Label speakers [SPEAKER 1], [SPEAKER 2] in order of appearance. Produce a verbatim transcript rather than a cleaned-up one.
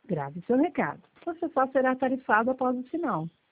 [SPEAKER 1] Grave seu recado. Você só será tarifado após o sinal.